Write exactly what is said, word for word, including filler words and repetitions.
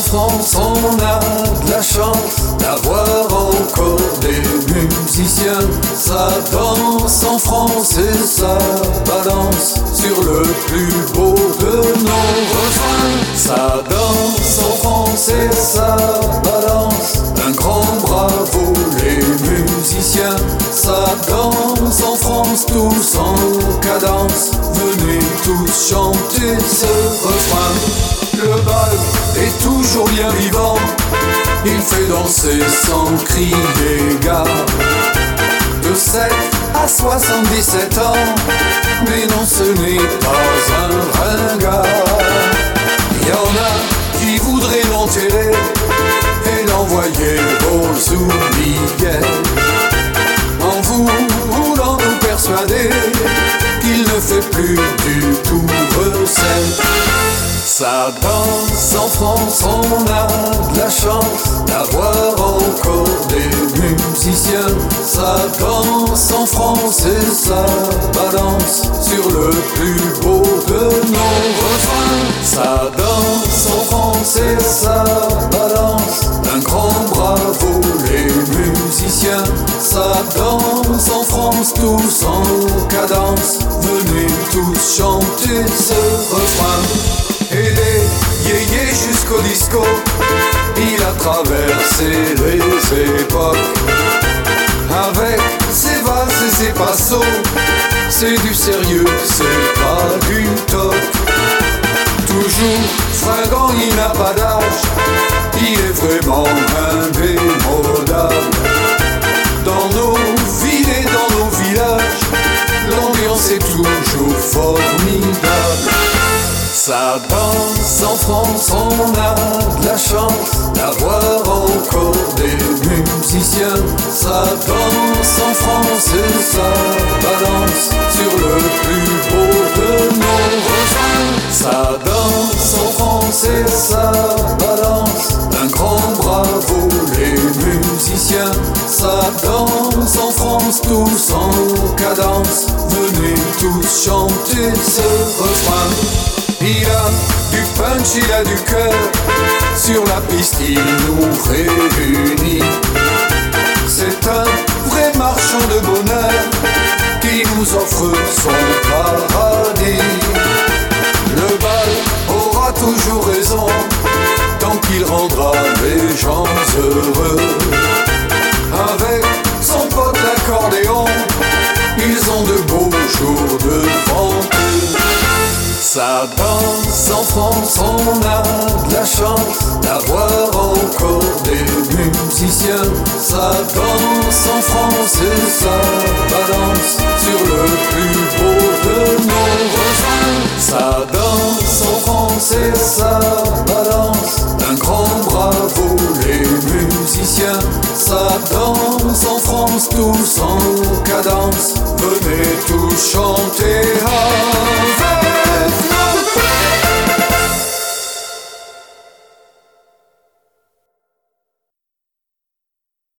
France, on a de la chance d'avoir encore des musiciens. Ça danse en France et ça balance sur le plus beau de nos refrains. Ça danse en France et ça balance. Un grand bravo les musiciens. Ça danse en France tous en cadence. Venez tous chanter ce refrain. Le bal est toujours bien vivant. Il fait danser sans crier gare. De sept à soixante-dix-sept ans. Mais non, ce n'est pas un ringard. Il y en a qui voudraient l'enterrer et l'envoyer aux oubliettes, en vous voulant nous persuader qu'il ne fait plus du tout recette. Ça danse en France, on a de la chance d'avoir encore des musiciens. Ça danse en France et ça balance sur le plus beau de nos refrains. Ça danse en France et ça balance. Un grand bravo les musiciens. Ça danse en France tous en cadence. Venez tous chanter ce refrain. Et des yéyés jusqu'au disco, il a traversé les époques. Avec ses valses et ses passos, c'est du sérieux, c'est pas du toc. Toujours fringant, il n'a pas d'âge, il est vraiment indémodable. Dans nos villes et dans nos villages, l'ambiance est toujours formidable. Ça danse en France, on a de la chance d'avoir encore des musiciens. Ça danse en France et ça balance sur le plus beau de nos refrains. Ça danse en France et ça balance. Un grand bravo les musiciens. Ça danse en France tous en cadence. Venez tous chanter ce refrain. Il a du punch, il a du cœur. Sur la piste il nous réunit. C'est un vrai marchand de bonheur qui nous offre son paradis. Le bal aura toujours raison tant qu'il rendra les gens heureux. Avec son pote l'accordéon, ils ont de beaux jours devant eux. Ça danse en France, on a de la chance d'avoir encore des musiciens. Ça danse en France et ça balance sur le plus beau de nos refrains. Ça danse en France et ça balance. Un grand bravo les musiciens. Ça danse en France tous en cadence. Venez tous chanter.